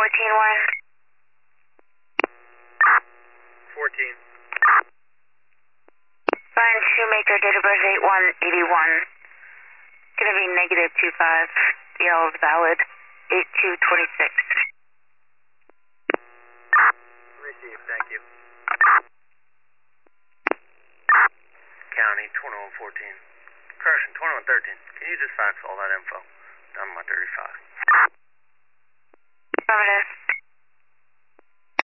Warren. 14. Brian Shoemaker, date of birth 8181. Gonna be negative 25. DL is valid. 8226. Receive, thank you. County 2114. Carson 2113. Can you just fax all that info? Down my 35. Affirmative.